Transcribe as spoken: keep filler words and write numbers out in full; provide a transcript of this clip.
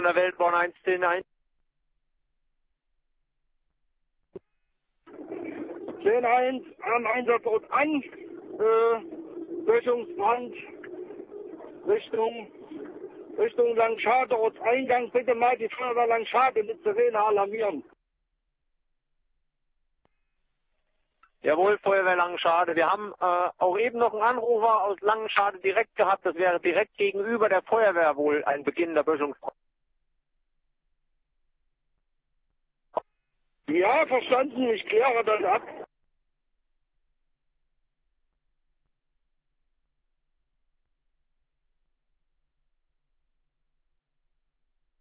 der Weltbahn eins zehn eins. zehn eins am Einsatzort an, äh, Löschungsbrand Richtung, Richtung Langschade, Ortseingang. Bitte mal die Feuerwehr Langschade mit Sirene alarmieren. Jawohl, Feuerwehr Langenschade. Wir haben äh, auch eben noch einen Anrufer aus Langenschade direkt gehabt. Das wäre direkt gegenüber der Feuerwehr wohl ein Beginn der Böschungsbrand. Ja, verstanden, ich kläre das ab.